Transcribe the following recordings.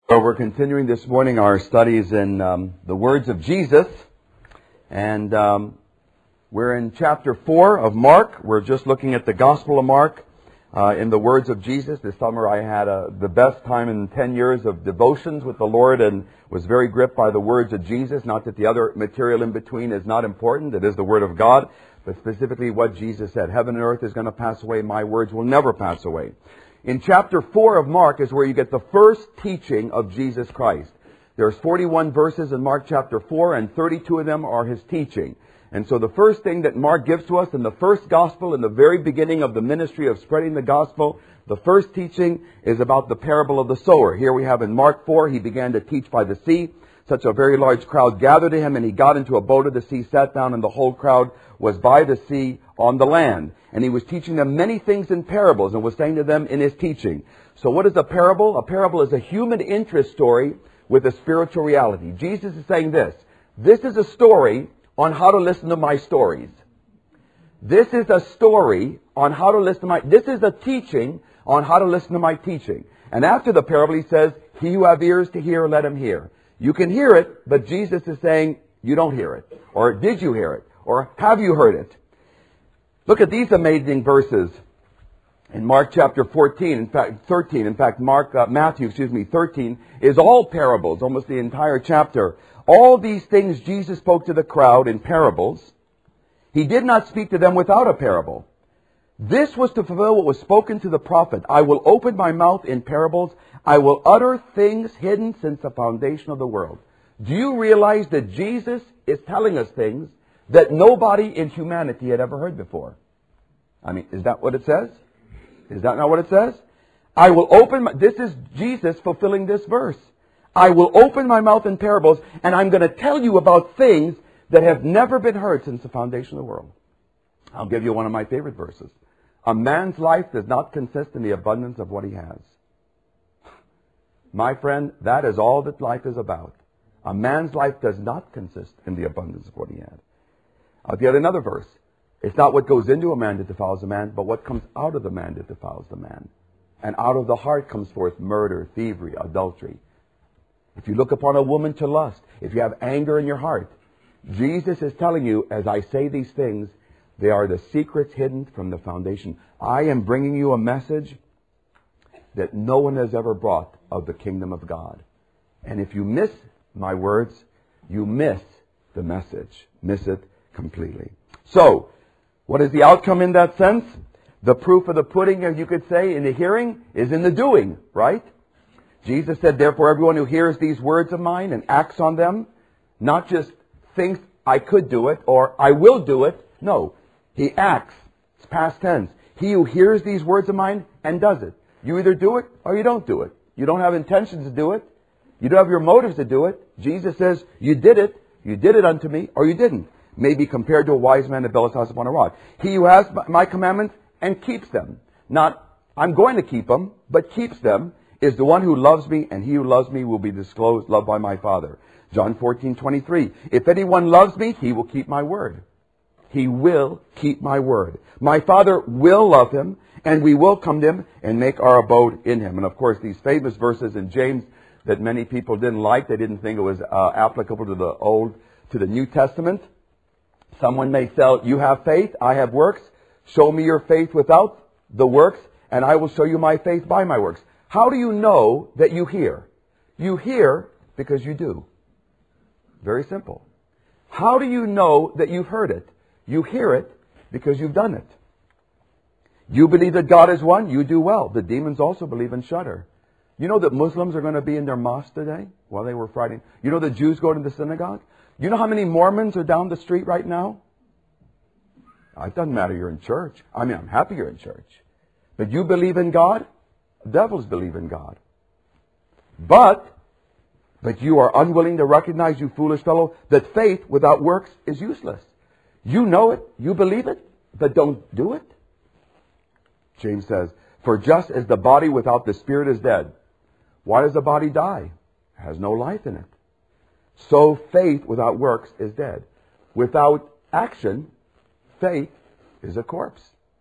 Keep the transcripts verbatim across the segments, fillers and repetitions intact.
So we're continuing this morning our studies in um, the words of Jesus, and um, we're in chapter four of Mark. We're just looking at the Gospel of Mark uh, in the words of Jesus. This summer I had uh, the best time in ten years of devotions with the Lord and was very gripped by the words of Jesus. Not that the other material in between is not important. It is the Word of God, but specifically what Jesus said. Heaven and earth is going to pass away. My words will never pass away. In chapter four of Mark is where you get the first teaching of Jesus Christ. There's forty-one verses in Mark chapter four, and thirty-two of them are His teaching. And so the first thing that Mark gives to us in the first gospel, in the very beginning of the ministry of spreading the gospel, the first teaching is about the parable of the sower. Here we have in Mark four, He began to teach by the sea. Such a very large crowd gathered to Him, and He got into a boat of the sea, sat down, and the whole crowd was by the sea on the land. And He was teaching them many things in parables and was saying to them in His teaching. So what is a parable? A parable is a human interest story with a spiritual reality. Jesus is saying this. This is a story on how to listen to my stories. This is a story on how to listen to my... This is a teaching on how to listen to my teaching. And after the parable, He says, he who have ears to hear, let him hear. You can hear it, but Jesus is saying, you don't hear it. Or did you hear it? Or have you heard it? Look at these amazing verses in Mark chapter fourteen, in fact, thirteen. In fact, Mark, uh, Matthew, excuse me, thirteen is all parables, almost the entire chapter. All these things Jesus spoke to the crowd in parables. He did not speak to them without a parable. This was to fulfill what was spoken to the prophet. I will open my mouth in parables. I will utter things hidden since the foundation of the world. Do you realize that Jesus is telling us things that nobody in humanity had ever heard before? I mean, is that what it says? Is that not what it says? I will open my... This is Jesus fulfilling this verse. I will open my mouth in parables, and I'm going to tell you about things that have never been heard since the foundation of the world. I'll give you one of my favorite verses. A man's life does not consist in the abundance of what he has. My friend, that is all that life is about. A man's life does not consist in the abundance of what he had. I'll get another verse. It's not what goes into a man that defiles a man, but what comes out of the man that defiles the man. And out of the heart comes forth murder, thievery, adultery. If you look upon a woman to lust, if you have anger in your heart, Jesus is telling you, as I say these things, they are the secrets hidden from the foundation. I am bringing you a message that no one has ever brought of the kingdom of God. And if you miss my words, you miss the message. Miss it completely. So, what is the outcome in that sense? The proof of the pudding, as you could say, in the hearing is in the doing, right? Jesus said, therefore, everyone who hears these words of mine and acts on them, not just thinks I could do it or I will do it. No, he acts. It's past tense. He who hears these words of mine and does it. You either do it or you don't do it. You don't have intentions to do it. You don't have your motives to do it. Jesus says, you did it. You did it unto me or you didn't. Maybe compared to a wise man that built his house upon a rock. He who has my commandments and keeps them. Not, I'm going to keep them, but keeps them, is the one who loves me, and he who loves me will be disclosed, loved by my Father. John fourteen twenty-three. If anyone loves me, he will keep my word. He will keep my word. My Father will love him, and we will come to him and make our abode in him. And of course, these famous verses in James that many people didn't like, they didn't think it was uh, applicable to the Old, to the New Testament. Someone may say, you have faith, I have works. Show me your faith without the works, and I will show you my faith by my works. How do you know that you hear? You hear because you do. Very simple. How do you know that you've heard it? You hear it because you've done it. You believe that God is one, you do well. The demons also believe and shudder. You know that Muslims are going to be in their mosque today while they were Friday. You know that Jews go to the synagogue? You know how many Mormons are down the street right now? It doesn't matter you're in church. I mean, I'm happy you're in church. But you believe in God? Devils believe in God. But, but you are unwilling to recognize, you foolish fellow, that faith without works is useless. You know it, you believe it, but don't do it. James says, for just as the body without the spirit is dead, why does the body die? It has no life in it. So faith without works is dead. Without action, faith is a corpse.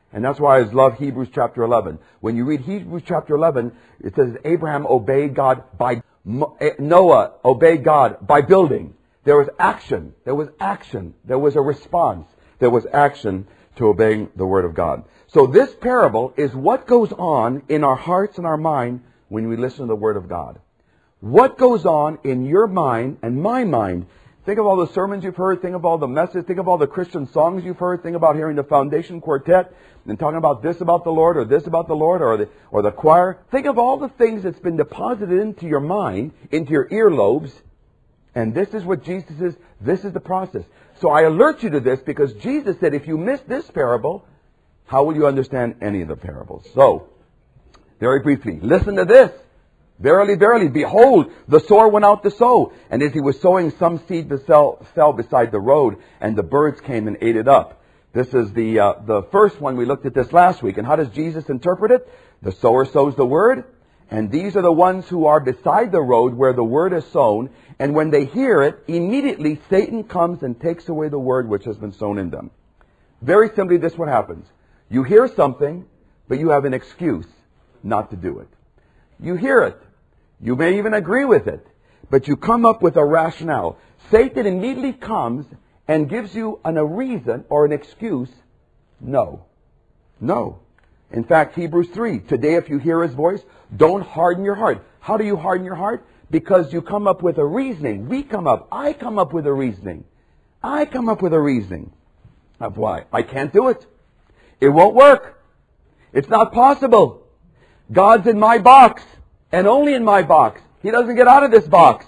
And that's why I love Hebrews chapter eleven. When you read Hebrews chapter eleven, it says Abraham obeyed God by, Noah obeyed God by building. There was action. There was action. There was a response. There was action to obeying the Word of God. So this parable is what goes on in our hearts and our mind when we listen to the Word of God. What goes on in your mind and my mind? Think of all the sermons you've heard. Think of all the messages. Think of all the Christian songs you've heard. Think about hearing the Foundation Quartet and talking about this about the Lord or this about the Lord or the, or the choir. Think of all the things that's been deposited into your mind, into your earlobes. And this is what Jesus is. This is the process. So I alert you to this because Jesus said if you miss this parable, how will you understand any of the parables? So, very briefly, listen to this. Verily, verily, behold, the sower went out to sow. And as he was sowing, some seed fell, fell beside the road, and the birds came and ate it up. This is the, uh, the first one. We looked at this last week. And how does Jesus interpret it? The sower sows the word, and these are the ones who are beside the road where the word is sown. And when they hear it, immediately Satan comes and takes away the word which has been sown in them. Very simply, this is what happens. You hear something, but you have an excuse not to do it. You hear it. You may even agree with it, but you come up with a rationale. Satan immediately comes and gives you an, a reason or an excuse. No. No. In fact, Hebrews three, today if you hear his voice, don't harden your heart. How do you harden your heart? Because you come up with a reasoning. We come up. I come up with a reasoning. I come up with a reasoning of why. I can't do it. It won't work. It's not possible. God's in my box. And only in my box. He doesn't get out of this box.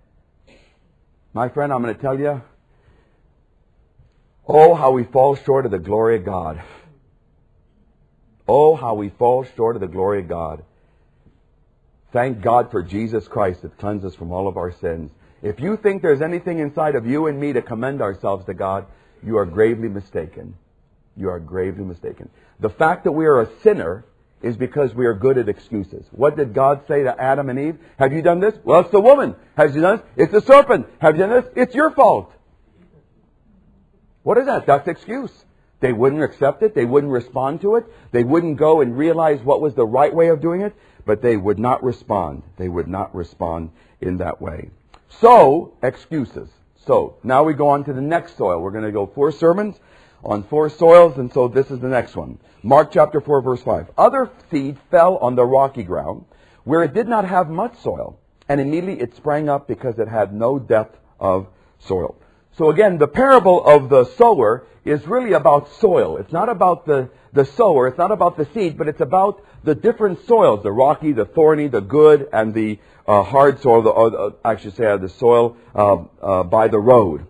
My friend, I'm going to tell you, oh, how we fall short of the glory of God. Oh, how we fall short of the glory of God. Thank God for Jesus Christ that cleanses us from all of our sins. If you think there's anything inside of you and me to commend ourselves to God, you are gravely mistaken. You are gravely mistaken. The fact that we are a sinner is because we are good at excuses. What did God say to Adam and Eve? Have you done this? Well, it's the woman. Have you done this? It's the serpent. Have you done this? It's your fault. What is that? That's excuse. They wouldn't accept it. They wouldn't respond to it. They wouldn't go and realize what was the right way of doing it. But they would not respond. They would not respond in that way. So, excuses. So, now we go on to the next soil. We're going to go four sermons on four soils, and so this is the next one. Mark chapter four, verse five. Other seed fell on the rocky ground, where it did not have much soil, and immediately it sprang up because it had no depth of soil. So again, the parable of the sower is really about soil. It's not about the, the sower, it's not about the seed, but it's about the different soils, the rocky, the thorny, the good, and the uh, hard soil, the, uh, I should say the soil uh, uh, by the road.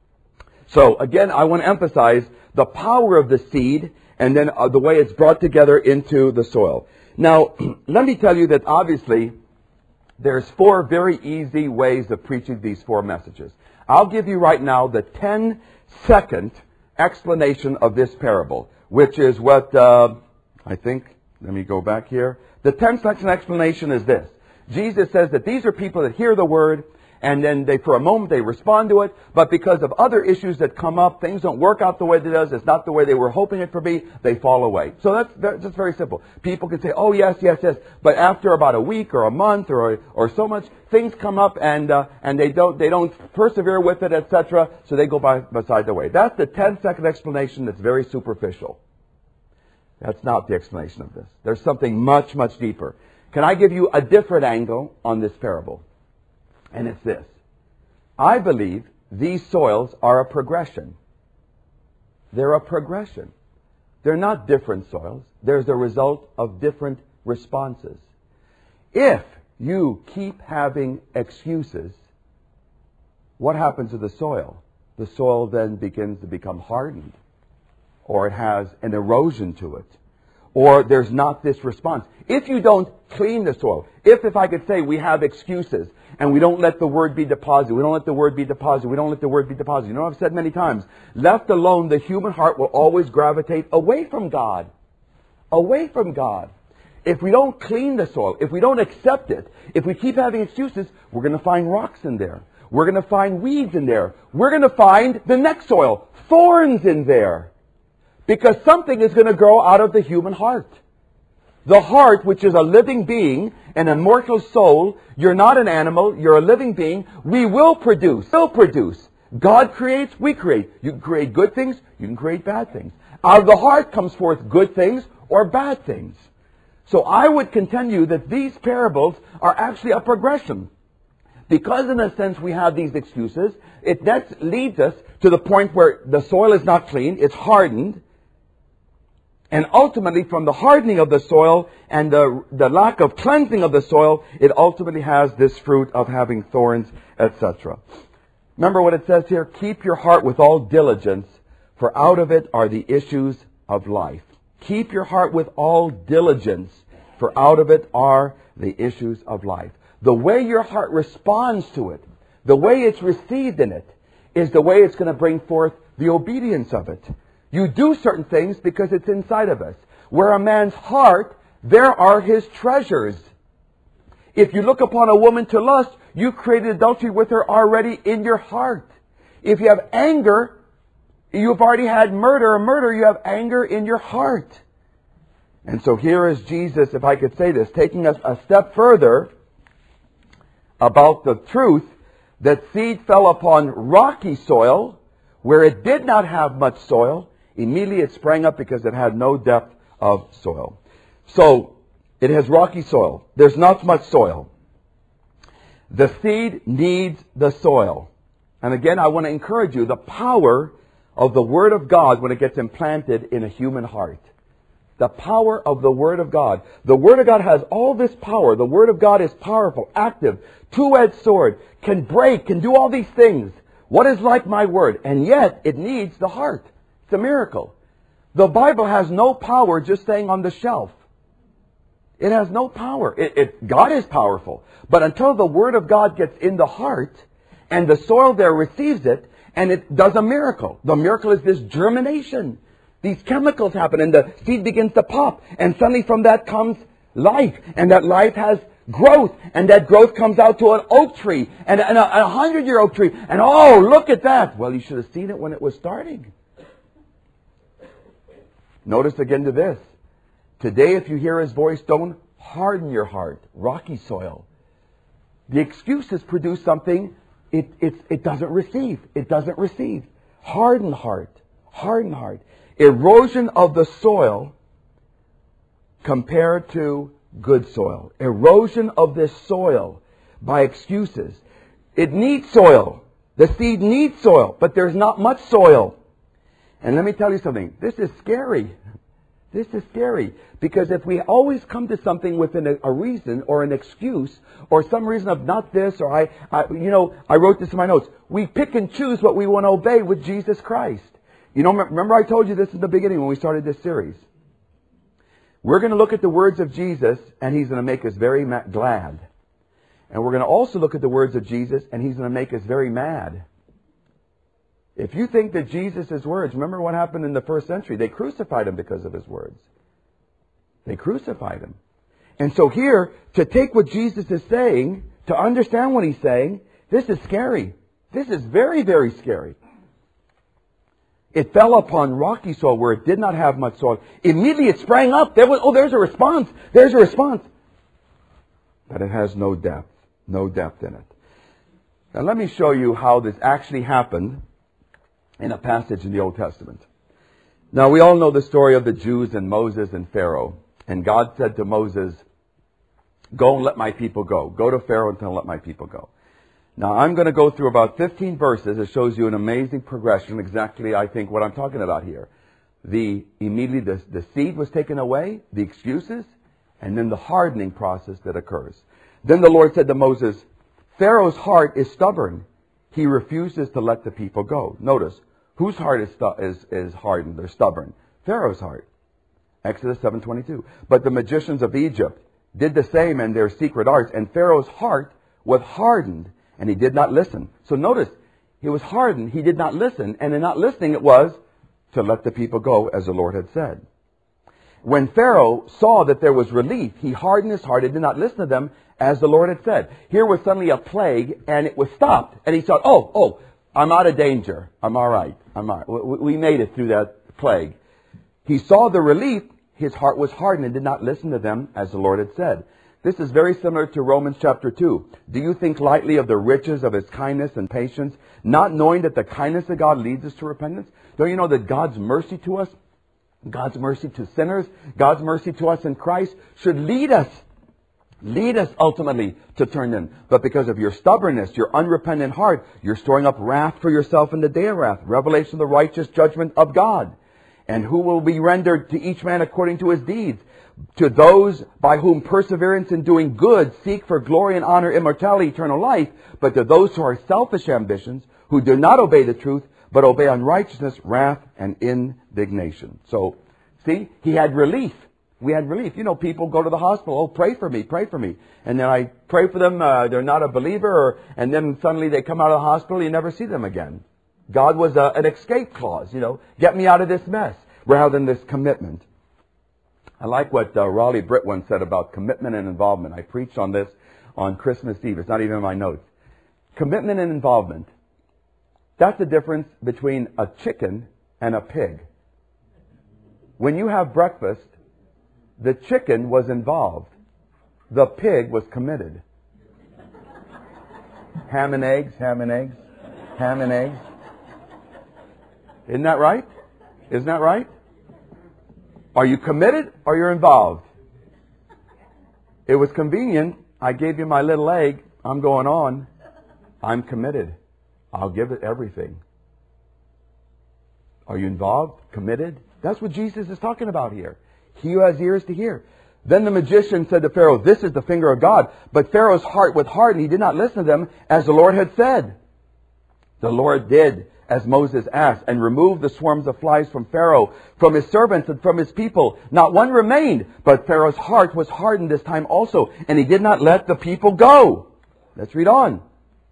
So again, I want to emphasize the power of the seed and then uh, the way it's brought together into the soil. Now, let me tell you that obviously there's four very easy ways of preaching these four messages. I'll give you right now the ten second explanation of this parable, which is what uh, I think, let me go back here. The ten second explanation is this. Jesus says that these are people that hear the word, and then they, for a moment, they respond to it. But because of other issues that come up, things don't work out the way it does. It's not the way they were hoping it to be. They fall away. So that's, that's just very simple. People can say, oh, yes, yes, yes. But after about a week or a month or or so much, things come up and uh, and they don't they don't persevere with it, et cetera. So they go by beside the way. That's the ten second explanation that's very superficial. That's not the explanation of this. There's something much, much deeper. Can I give you a different angle on this parable? And it's this. I believe these soils are a progression. They're a progression. They're not different soils. They're the result of different responses. If you keep having excuses, what happens to the soil? The soil then begins to become hardened, or it has an erosion to it, or there's not this response. If you don't clean the soil, if, if I could say we have excuses, and we don't let the word be deposited, we don't let the word be deposited, we don't let the word be deposited. You know, I've said many times, left alone, the human heart will always gravitate away from God. Away from God. If we don't clean the soil, if we don't accept it, if we keep having excuses, we're going to find rocks in there. We're going to find weeds in there. We're going to find the next soil, thorns in there. Because something is going to grow out of the human heart. The heart, which is a living being, an immortal soul, you're not an animal, you're a living being, we will produce, will produce. God creates, we create. You can create good things, you can create bad things. Out of the heart comes forth good things or bad things. So I would contend you that these parables are actually a progression. Because in a sense we have these excuses, it that leads us to the point where the soil is not clean, it's hardened. And ultimately, from the hardening of the soil and the, the lack of cleansing of the soil, it ultimately has this fruit of having thorns, et cetera. Remember what it says here? Keep your heart with all diligence, for out of it are the issues of life. Keep your heart with all diligence, for out of it are the issues of life. The way your heart responds to it, the way it's received in it, is the way it's going to bring forth the obedience of it. You do certain things because it's inside of us. Where a man's heart, there are his treasures. If you look upon a woman to lust, you created adultery with her already in your heart. If you have anger, you've already had murder. A murder, you have anger in your heart. And so here is Jesus, if I could say this, taking us a step further about the truth that seed fell upon rocky soil, where it did not have much soil. Immediately it sprang up because it had no depth of soil. So, it has rocky soil. There's not much soil. The seed needs the soil. And again, I want to encourage you, the power of the Word of God when it gets implanted in a human heart. The power of the Word of God. The Word of God has all this power. The Word of God is powerful, active, two-edged sword, can break, can do all these things. What is like my Word? And yet, it needs the heart. It's a miracle. The Bible has no power just staying on the shelf. It has no power. It, it, God is powerful. But until the Word of God gets in the heart, and the soil there receives it, and it does a miracle. The miracle is this germination. These chemicals happen, and the seed begins to pop. And suddenly from that comes life. And that life has growth. And that growth comes out to an oak tree. And, and a, a hundred-year oak tree. And oh, look at that. Well, you should have seen it when it was starting. Notice again to this. Today, if you hear His voice, don't harden your heart. Rocky soil. The excuses produce something it, it, it doesn't receive. It doesn't receive. Hardened heart. Hardened heart. Erosion of the soil compared to good soil. Erosion of this soil by excuses. It needs soil. The seed needs soil, but there's not much soil. And let me tell you something. This is scary. This is scary. Because if we always come to something with an, a reason or an excuse or some reason of not this or I, I, you know, I wrote this in my notes. We pick and choose what we want to obey with Jesus Christ. You know, remember I told you this in the beginning when we started this series. We're going to look at the words of Jesus and He's going to make us very ma- glad. And we're going to also look at the words of Jesus and He's going to make us very mad. If you think that Jesus' words, remember what happened in the first century. They crucified Him because of His words. They crucified Him. And so here, to take what Jesus is saying, to understand what He's saying, this is scary. This is very, very scary. It fell upon rocky soil where it did not have much soil. Immediately it sprang up. There was, oh, there's a response. There's a response. But it has no depth. No depth in it. Now let me show you how this actually happened in a passage in the Old Testament. Now we all know the story of the Jews and Moses and Pharaoh. And God said to Moses, go and let my people go. Go to Pharaoh and tell him, let my people go. Now I'm going to go through about fifteen verses. It shows you an amazing progression, exactly I think what I'm talking about here. The immediately the, the seed was taken away, the excuses, and then the hardening process that occurs. Then the Lord said to Moses, Pharaoh's heart is stubborn. He refuses to let the people go. Notice, whose heart is, stu- is, is hardened? They're stubborn. Pharaoh's heart. Exodus seven twenty-two. But the magicians of Egypt did the same in their secret arts, and Pharaoh's heart was hardened, and he did not listen. So notice, he was hardened, he did not listen, and in not listening it was to let the people go, as the Lord had said. When Pharaoh saw that there was relief, he hardened his heart and did not listen to them, as the Lord had said. Here was suddenly a plague, and it was stopped, and he thought, oh, oh, I'm out of danger. I'm all right. I'm all right. We made it through that plague. he saw the relief, his heart was hardened and did not listen to them as the Lord had said. This is very similar to Romans chapter two. Do you think lightly of the riches of his kindness and patience, not knowing that the kindness of God leads us to repentance? Don't you know that God's mercy to us, God's mercy to sinners, God's mercy to us in Christ should lead us, lead us ultimately to turn in. But because of your stubbornness, your unrepentant heart, you're storing up wrath for yourself in the day of wrath. Revelation of the righteous judgment of God. And who will be rendered to each man according to his deeds? To those by whom perseverance in doing good seek for glory and honor, immortality, eternal life. But to those who are selfish ambitions, who do not obey the truth, but obey unrighteousness, wrath, and indignation. So, see, he had relief. We had relief. You know, people go to the hospital, oh, pray for me, pray for me. And then I pray for them, uh, they're not a believer, or, and then suddenly they come out of the hospital, you never see them again. God was a, an escape clause, you know, get me out of this mess, rather than this commitment. I like what uh, Raleigh Britt once said about commitment and involvement. I preached on this on Christmas Eve. It's not even in my notes. Commitment and involvement. That's the difference between a chicken and a pig. When you have breakfast, the chicken was involved. The pig was committed. Ham and eggs, ham and eggs, ham and eggs. Isn't that right? Isn't that right? Are you committed or you're involved? It was convenient. I gave you my little egg. I'm going on. I'm committed. I'll give it everything. Are you involved? Committed? That's what Jesus is talking about here. He who has ears to hear. Then the magician said to Pharaoh, this is the finger of God. But Pharaoh's heart was hardened. He did not listen to them as the Lord had said. The Lord did as Moses asked, and removed the swarms of flies from Pharaoh, from his servants and from his people. Not one remained, but Pharaoh's heart was hardened this time also, and he did not let the people go. Let's read on.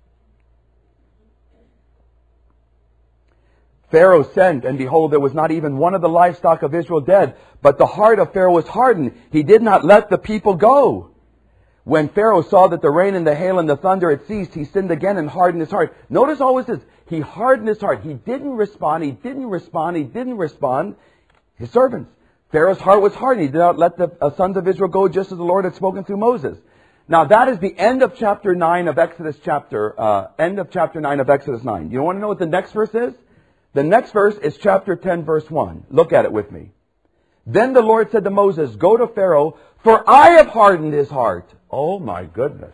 Pharaoh sent, and behold, there was not even one of the livestock of Israel dead, but the heart of Pharaoh was hardened. He did not let the people go. When Pharaoh saw that the rain and the hail and the thunder had ceased, he sinned again and hardened his heart. Notice always this. He hardened his heart. He didn't respond. He didn't respond. He didn't respond. His servants. Pharaoh's heart was hardened. He did not let the uh, sons of Israel go, just as the Lord had spoken through Moses. Now that is the end of chapter nine of Exodus chapter, uh, end of chapter nine of Exodus nine. You want to know what the next verse is? The next verse is chapter ten, verse one. Look at it with me. Then the Lord said to Moses, go to Pharaoh, for I have hardened his heart. Oh my goodness.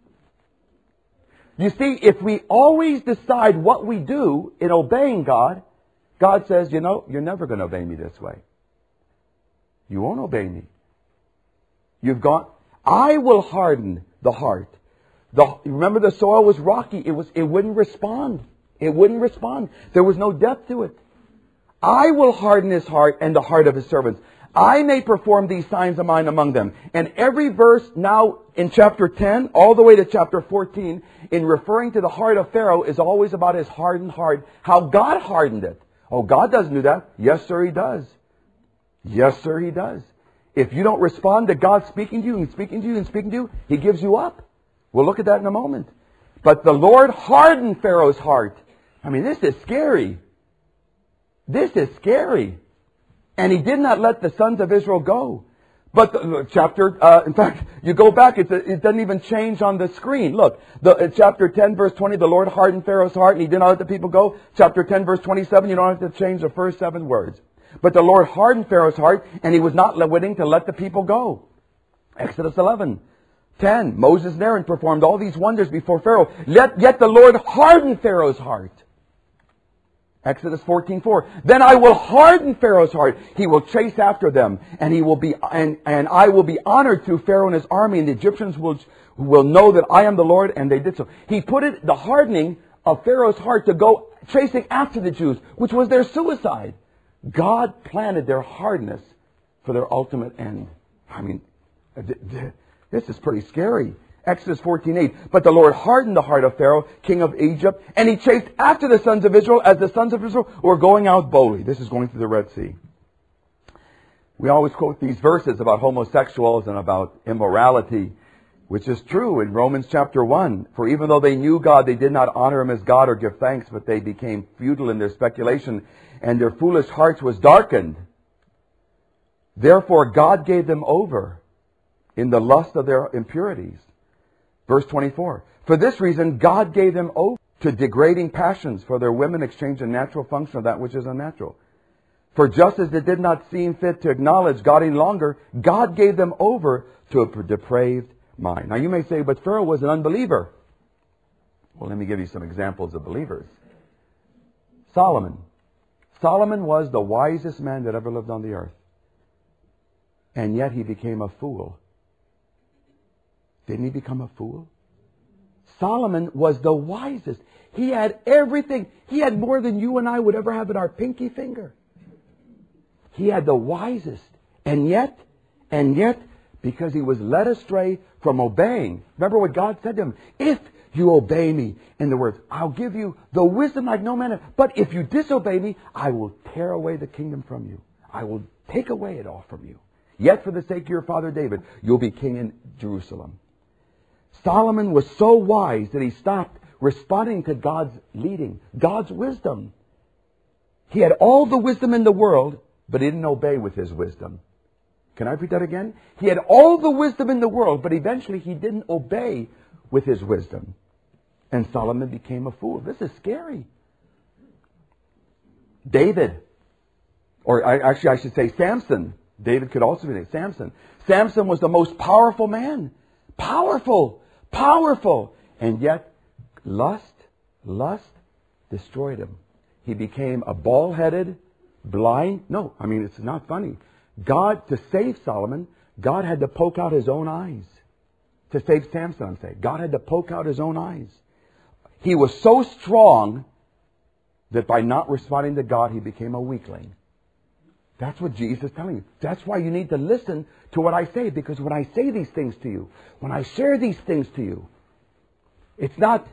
You see, if we always decide what we do in obeying God, God says, you know, you're never going to obey me this way. You won't obey me. You've gone, I will harden the heart. The, remember the soil was rocky. It was, it wouldn't respond. It wouldn't respond. There was no depth to it. I will harden his heart and the heart of his servants. I may perform these signs of mine among them. And every verse now in chapter ten, all the way to chapter fourteen, in referring to the heart of Pharaoh, is always about his hardened heart. How God hardened it. Oh, God doesn't do that. Yes, sir, he does. Yes, sir, he does. If you don't respond to God speaking to you and speaking to you and speaking to you, he gives you up. We'll look at that in a moment. But the Lord hardened Pharaoh's heart. I mean, this is scary. This is scary. And he did not let the sons of Israel go. But the chapter, uh, in fact, you go back, it's a, it doesn't even change on the screen. Look, the, uh, chapter ten, verse twenty, the Lord hardened Pharaoh's heart and he did not let the people go. Chapter ten, verse twenty-seven, you don't have to change the first seven words. But the Lord hardened Pharaoh's heart and he was not willing to let the people go. Exodus eleven, ten, Moses and Aaron performed all these wonders before Pharaoh. Yet, yet the Lord hardened Pharaoh's heart. Exodus fourteen four. Then I will harden Pharaoh's heart. He will chase after them, and he will be and, and I will be honored through Pharaoh and his army, and the Egyptians will will know that I am the Lord, and they did so. He put it the hardening of Pharaoh's heart to go chasing after the Jews, which was their suicide. God planted their hardness for their ultimate end. I mean, this is pretty scary. Exodus fourteen eight. But the Lord hardened the heart of Pharaoh, king of Egypt, and he chased after the sons of Israel as the sons of Israel were going out boldly. This is going through the Red Sea. We always quote these verses about homosexuals and about immorality, which is true in Romans chapter one. For even though they knew God, they did not honor him as God or give thanks, but they became futile in their speculation, and their foolish hearts was darkened. Therefore God gave them over in the lust of their impurities. Verse twenty-four. For this reason God gave them over to degrading passions, for their women exchanged the natural function of that which is unnatural. For just as it did not seem fit to acknowledge God any longer, God gave them over to a depraved mind. Now you may say, but Pharaoh was an unbeliever. Well, let me give you some examples of believers. Solomon. Solomon was the wisest man that ever lived on the earth. And yet he became a fool. Didn't he become a fool? Solomon was the wisest. He had everything. He had more than you and I would ever have in our pinky finger. He had the wisest. And yet, and yet, because he was led astray from obeying. Remember what God said to him? If you obey me, in the words, I'll give you the wisdom like no man. But if you disobey me, I will tear away the kingdom from you. I will take away it all from you. Yet for the sake of your father David, you'll be king in Jerusalem. Solomon was so wise that he stopped responding to God's leading, God's wisdom. He had all the wisdom in the world, but he didn't obey with his wisdom. Can I repeat that again? He had all the wisdom in the world, but eventually he didn't obey with his wisdom. And Solomon became a fool. This is scary. David, or I, actually I should say Samson. David could also be named Samson. Samson was the most powerful man. Powerful. Powerful. And yet, lust, lust destroyed him. He became a bald-headed, blind. No, I mean, it's not funny. God, to save Solomon, God had to poke out his own eyes. To save Samson, I'm saying. God had to poke out his own eyes. He was so strong that by not responding to God, he became a weakling. That's what Jesus is telling you. That's why you need to listen to what I say. Because when I say these things to you, when I share these things to you, it's not,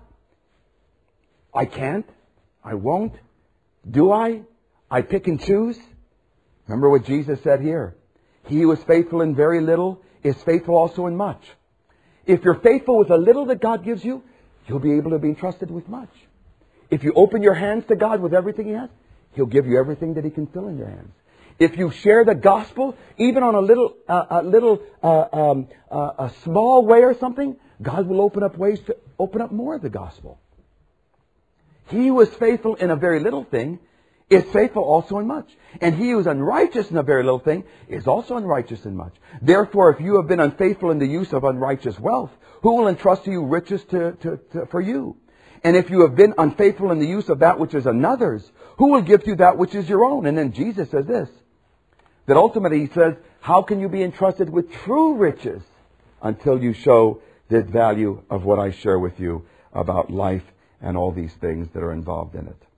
I can't, I won't, do I? I pick and choose. Remember what Jesus said here. He who is faithful in very little is faithful also in much. If you're faithful with a little that God gives you, you'll be able to be entrusted with much. If you open your hands to God with everything He has, He'll give you everything that He can fill in your hands. If you share the gospel, even on a little, uh, a little, uh, um, uh, a small way or something, God will open up ways to open up more of the gospel. He who is faithful in a very little thing is faithful also in much. And he who is unrighteous in a very little thing is also unrighteous in much. Therefore, if you have been unfaithful in the use of unrighteous wealth, who will entrust to you riches to, to, to, for you? And if you have been unfaithful in the use of that which is another's, who will give to you that which is your own? And then Jesus says this, that ultimately He says, how can you be entrusted with true riches until you show the value of what I share with you about life and all these things that are involved in it?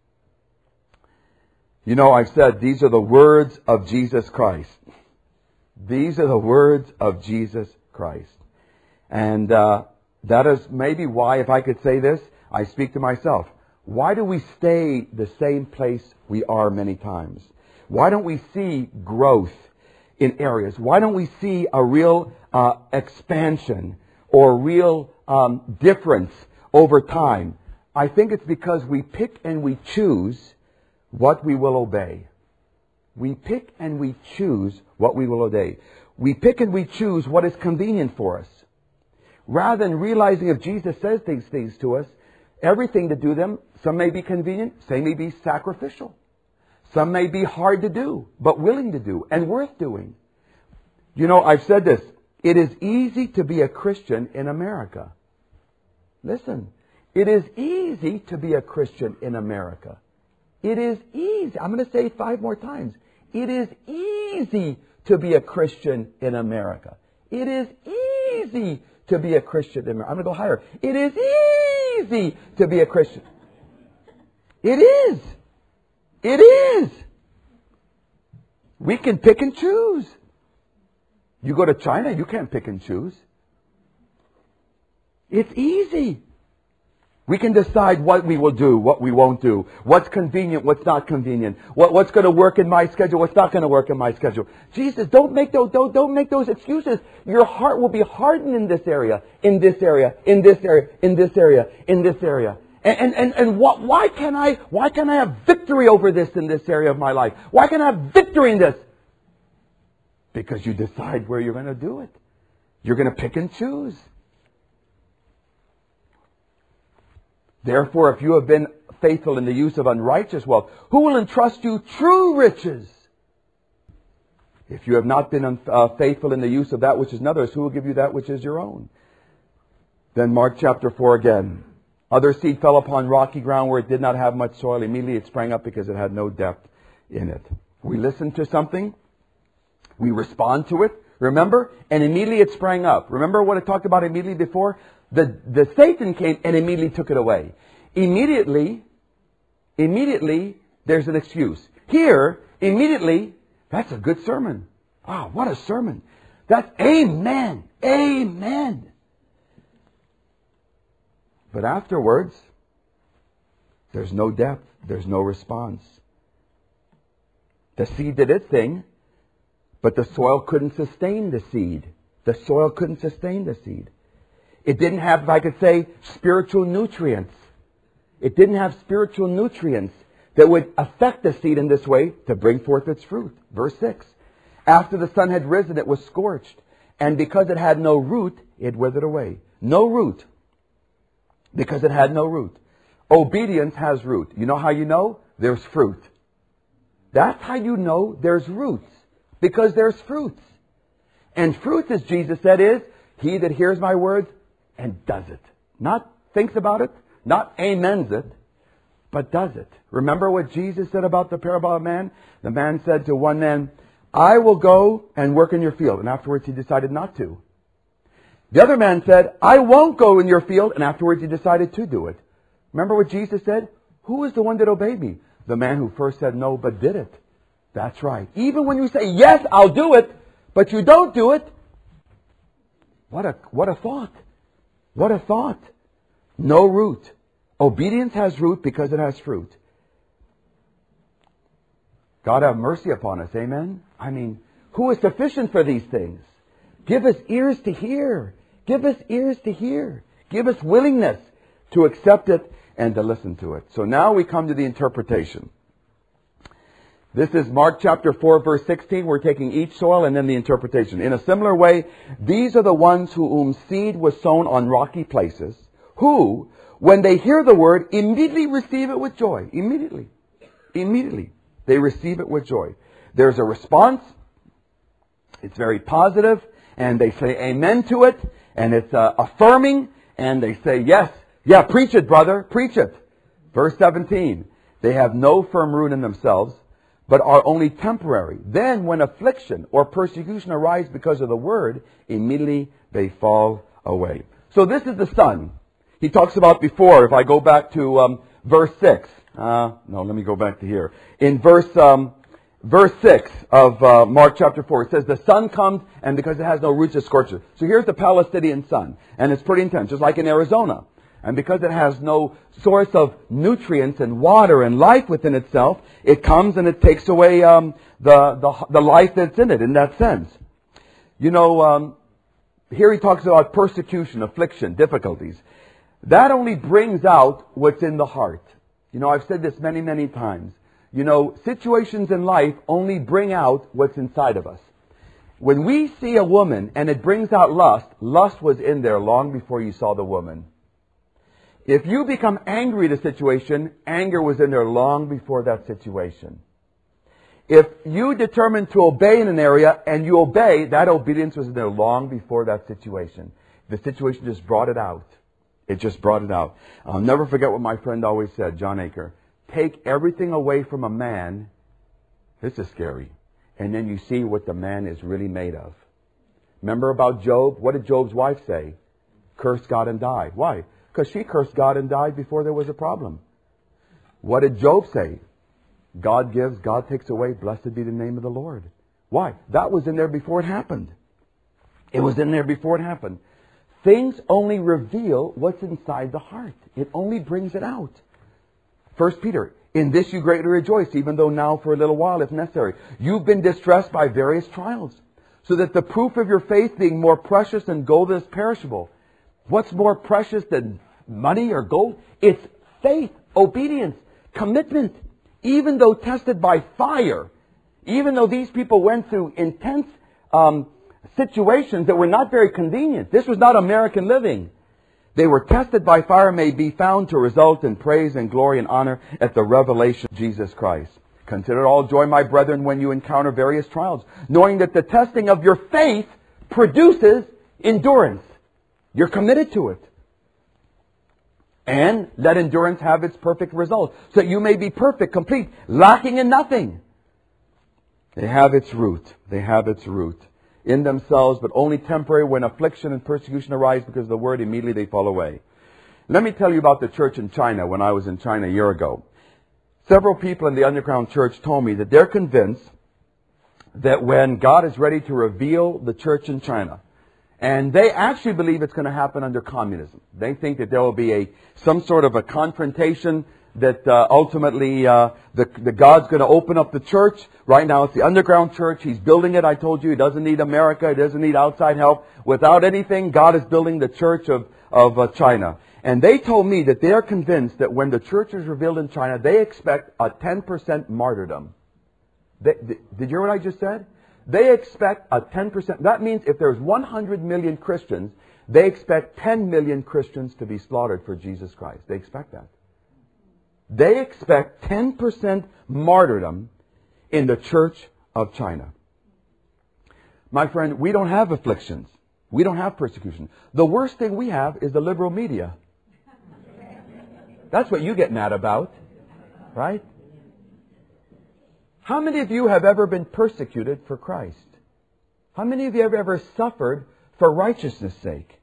You know, I've said these are the words of Jesus Christ. These are the words of Jesus Christ. And uh, that is maybe why, if I could say this, I speak to myself. Why do we stay the same place we are many times? Why don't we see growth in areas? Why don't we see a real uh, expansion or real um, difference over time? I think it's because we pick and we choose what we will obey. We pick and we choose what we will obey. We pick and we choose what is convenient for us. Rather than realizing if Jesus says these things to us, everything to do them, some may be convenient, some may be sacrificial. Some may be hard to do, but willing to do and worth doing. You know, I've said this. It is easy to be a Christian in America. Listen, it is easy to be a Christian in America. It is easy. I'm going to say it five more times. It is easy to be a Christian in America. It is easy to be a Christian in America. I'm going to go higher. It is easy to be a Christian. It is. It is. We can pick and choose. You go to China, you can't pick and choose. It's easy. We can decide what we will do, what we won't do, what's convenient, what's not convenient, what, what's going to work in my schedule, what's not going to work in my schedule. Jesus, don't make those, don't, don't make those excuses. Your heart will be hardened in this area, in this area, in this area, in this area, in this area. And, and, and what, why can I, why can I have victory over this in this area of my life? Why can I have victory in this? Because you decide where you're going to do it. You're going to pick and choose. Therefore, if you have been faithful in the use of unrighteous wealth, who will entrust you true riches? If you have not been uh, faithful in the use of that which is another's, who will give you that which is your own? Then Mark chapter four again. Other seed fell upon rocky ground where it did not have much soil. Immediately it sprang up because it had no depth in it. We listen to something. We respond to it. Remember? And immediately it sprang up. Remember what I talked about immediately before? The, the Satan came and immediately took it away. Immediately, immediately, there's an excuse. Here, immediately, that's a good sermon. Wow, what a sermon. That's amen. Amen. But afterwards, there's no depth. There's no response. The seed did its thing, but the soil couldn't sustain the seed. The soil couldn't sustain the seed. It didn't have, if I could say, spiritual nutrients. It didn't have spiritual nutrients that would affect the seed in this way to bring forth its fruit. Verse six. After the sun had risen, it was scorched. And because it had no root, it withered away. No root. Because it had no root. Obedience has root. You know how you know? There's fruit. That's how you know there's roots. Because there's fruits. And fruits, as Jesus said, is he that hears my words and does it. Not thinks about it, not amens it, but does it. Remember what Jesus said about the parable of man? The man said to one man, I will go and work in your field. And afterwards he decided not to. The other man said, I won't go in your field. And afterwards he decided to do it. Remember what Jesus said? Who is the one that obeyed me? The man who first said no but did it. That's right. Even when you say, yes, I'll do it, but you don't do it. What a, what a thought. What a thought. No root. Obedience has root because it has fruit. God have mercy upon us. Amen? I mean, who is sufficient for these things? Give us ears to hear. Give us ears to hear. Give us willingness to accept it and to listen to it. So now we come to the interpretation. This is Mark chapter four, verse sixteen. We're taking each soil and then the interpretation. In a similar way, these are the ones who, whom seed was sown on rocky places, who, when they hear the word, immediately receive it with joy. Immediately. Immediately. They receive it with joy. There's a response. It's very positive, and they say amen to it, and it's uh, affirming, and they say, yes, yeah, preach it, brother, preach it. Verse seventeen, they have no firm root in themselves, but are only temporary. Then when affliction or persecution arise because of the word, immediately they fall away. So this is the son. He talks about before, if I go back to um, verse six. Uh, no, let me go back to here. In verse um, verse six of uh, Mark chapter four, it says, the sun comes, and because it has no roots, it scorches. So here's the Palestinian sun, and it's pretty intense, just like in Arizona. And because it has no source of nutrients and water and life within itself, it comes and it takes away um, the, the the life that's in it, in that sense. You know, um, here he talks about persecution, affliction, difficulties. That only brings out what's in the heart. You know, I've said this many, many times. You know, situations in life only bring out what's inside of us. When we see a woman and it brings out lust, lust was in there long before you saw the woman. If you become angry at a situation, anger was in there long before that situation. If you determine to obey in an area and you obey, that obedience was in there long before that situation. The situation just brought it out. It just brought it out. I'll never forget what my friend always said, John Aker. Take everything away from a man. This is scary. And then you see what the man is really made of. Remember about Job? What did Job's wife say? Curse God and die. Why? Because she cursed God and died before there was a problem. What did Job say? God gives, God takes away. Blessed be the name of the Lord. Why? That was in there before it happened. It was in there before it happened. Things only reveal what's inside the heart. It only brings it out. First Peter, in this you greatly rejoice, even though now for a little while, if necessary, you've been distressed by various trials, so that the proof of your faith, being more precious than gold that is perishable. What's more precious than money or gold? It's faith, obedience, commitment. Even though tested by fire, even though these people went through intense um, situations that were not very convenient. This was not American living. They were tested by fire, may be found to result in praise and glory and honor at the revelation of Jesus Christ. Consider it all joy, my brethren, when you encounter various trials, knowing that the testing of your faith produces endurance. You're committed to it. And let endurance have its perfect result, so that you may be perfect, complete, lacking in nothing. They have its root. They have its root in themselves, but only temporary. When affliction and persecution arise because of the word, immediately they fall away. Let me tell you about the church in China when I was in China a year ago. Several people in the underground church told me that they're convinced that when God is ready to reveal the church in China, and they actually believe it's going to happen under communism. They think that there will be a some sort of a confrontation that uh, ultimately uh, the, the God's going to open up the church. Right now it's the underground church. He's building it. I told you he doesn't need America. He doesn't need outside help. Without anything, God is building the church of, of uh, China. And they told me that they are convinced that when the church is revealed in China, they expect a ten percent martyrdom. They, did you hear what I just said? They expect a ten percent. That means if there's one hundred million Christians, they expect ten million Christians to be slaughtered for Jesus Christ. They expect that. They expect ten percent martyrdom in the church of China. My friend, we don't have afflictions. We don't have persecution. The worst thing we have is the liberal media. That's what you get mad about, right? How many of you have ever been persecuted for Christ? How many of you have ever suffered for righteousness' sake?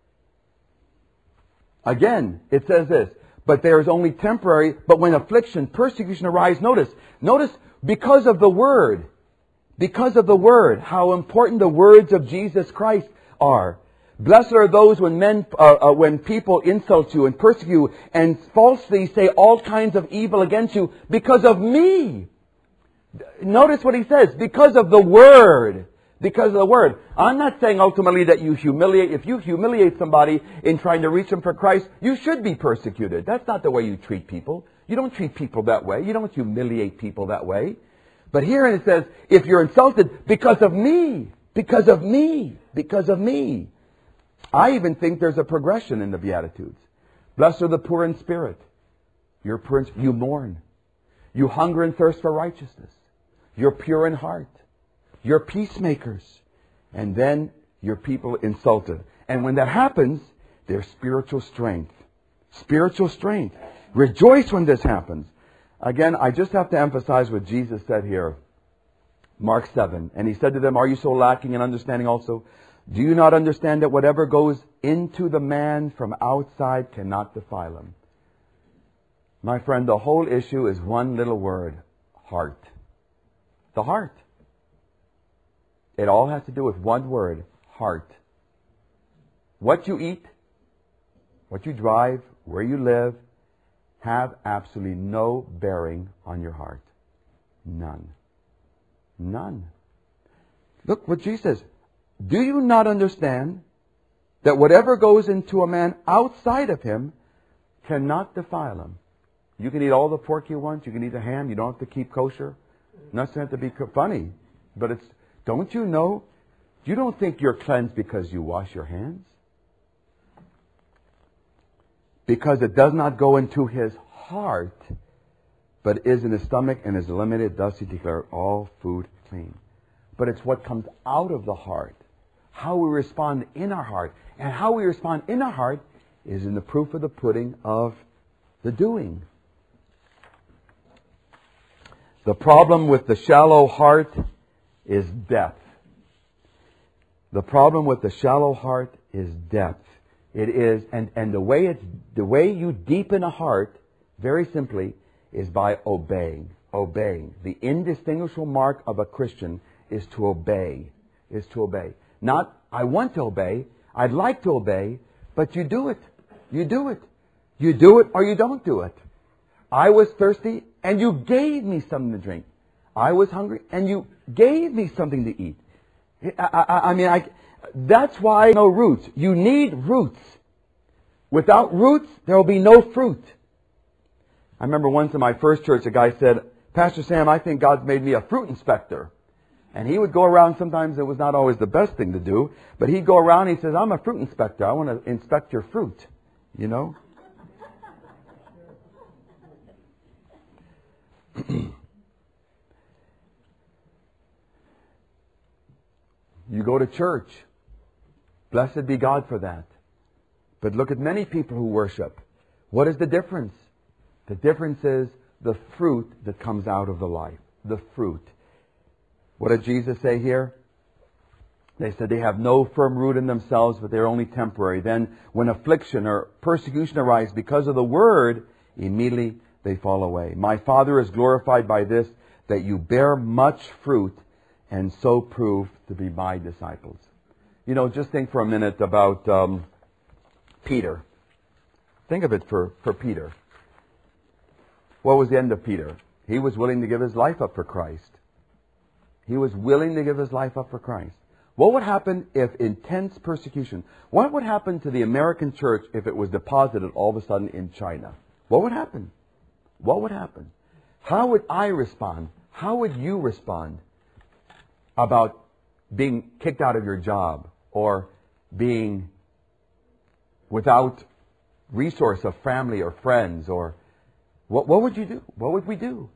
Again, it says this, but there is only temporary, but when affliction, persecution arise, notice, notice, because of the Word, because of the Word, how important the words of Jesus Christ are. Blessed are those when men, uh, uh, when people insult you and persecute you and falsely say all kinds of evil against you because of me. Notice what he says, because of the Word. Because of the Word. I'm not saying ultimately that you humiliate. If you humiliate somebody in trying to reach them for Christ, you should be persecuted. That's not the way you treat people. You don't treat people that way. You don't humiliate people that way. But here it says, if you're insulted because of me, because of me, because of me. I even think there's a progression in the Beatitudes. Blessed are the poor in spirit. You're poor, you mourn. You hunger and thirst for righteousness. You're pure in heart. You're peacemakers. And then your people insulted. And when that happens, there's spiritual strength. Spiritual strength. Rejoice when this happens. Again, I just have to emphasize what Jesus said here. Mark seven. And he said to them, are you so lacking in understanding also? Do you not understand that whatever goes into the man from outside cannot defile him? My friend, the whole issue is one little word. Heart. The heart. It all has to do with one word. Heart. What you eat, what you drive, where you live, have absolutely no bearing on your heart. None. None. Look what Jesus says. Do you not understand that whatever goes into a man outside of him cannot defile him? You can eat all the pork you want. You can eat the ham. You don't have to keep kosher. Not saying to be funny, but it's, don't you know? You don't think you're cleansed because you wash your hands? Because it does not go into his heart, but is in his stomach and is eliminated. Thus he declared all food clean. But it's what comes out of the heart. How we respond in our heart. And how we respond in our heart is in the proof of the pudding of the doing. The problem with the shallow heart is depth. The problem with the shallow heart is depth. It is, and, and the way it's, the way you deepen a heart, very simply, is by obeying. Obeying. The indistinguishable mark of a Christian is to obey. Is to obey. Not, I want to obey, I'd like to obey, but you do it. You do it. You do it or you don't do it. I was thirsty and you gave me something to drink. I was hungry and you gave me something to eat. I, I, I mean, I, that's why no roots. You need roots. Without roots, there will be no fruit. I remember once in my first church, a guy said, Pastor Sam, I think God's made me a fruit inspector. And he would go around, sometimes it was not always the best thing to do, but he'd go around and he says, I'm a fruit inspector. I want to inspect your fruit, you know. You go to church. Blessed be God for that. But look at many people who worship. What is the difference? The difference is the fruit that comes out of the life. The fruit. What did Jesus say here? They said they have no firm root in themselves, but they're only temporary. Then when affliction or persecution arises because of the word, immediately they fall away. My Father is glorified by this, that you bear much fruit and so prove to be my disciples. You know, just think for a minute about um, Peter. Think of it for, for Peter. What was the end of Peter? He was willing to give his life up for Christ. He was willing to give his life up for Christ. What would happen if intense persecution, what would happen to the American church if it was deposited all of a sudden in China? What would happen? What would happen? How would I respond? How would you respond about being kicked out of your job or being without resource of family or friends? Or what, what would you do? What would we do?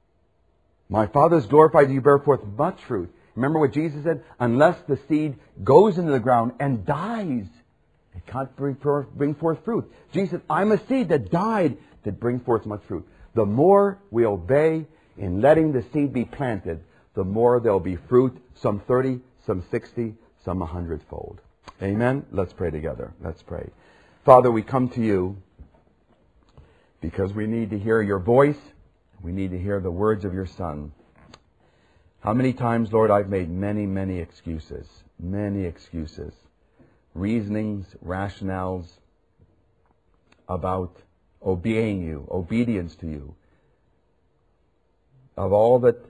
My Father is glorified that you bear forth much fruit. Remember what Jesus said? Unless the seed goes into the ground and dies, it can't bring forth, bring forth fruit. Jesus said, I'm a seed that died that brings forth much fruit. The more we obey in letting the seed be planted, the more there will be fruit, some thirty, some sixty, some a hundredfold. Amen? Let's pray together. Let's pray. Father, we come to you because we need to hear your voice. We need to hear the words of your Son. How many times, Lord, I've made many, many excuses. Many excuses. Reasonings, rationales about obeying you, obedience to you. Of all that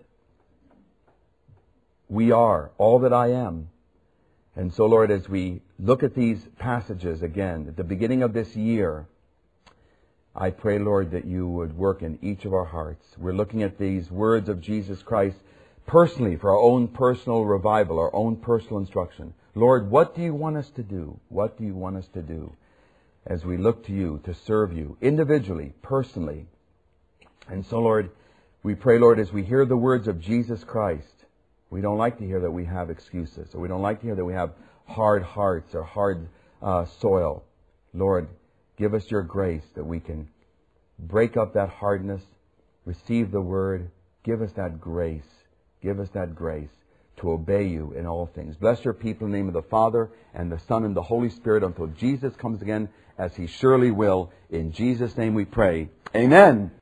we are, all that I am. And so, Lord, as we look at these passages again, at the beginning of this year, I pray, Lord, that you would work in each of our hearts. We're looking at these words of Jesus Christ personally for our own personal revival, our own personal instruction. Lord, what do you want us to do? What do you want us to do as we look to you to serve you individually, personally? And so, Lord, we pray, Lord, as we hear the words of Jesus Christ, we don't like to hear that we have excuses, or we don't like to hear that we have hard hearts or hard uh, soil. Lord, give us your grace that we can break up that hardness, receive the word. Give us that grace. Give us that grace to obey you in all things. Bless your people in the name of the Father and the Son and the Holy Spirit until Jesus comes again, as he surely will. In Jesus' name we pray. Amen.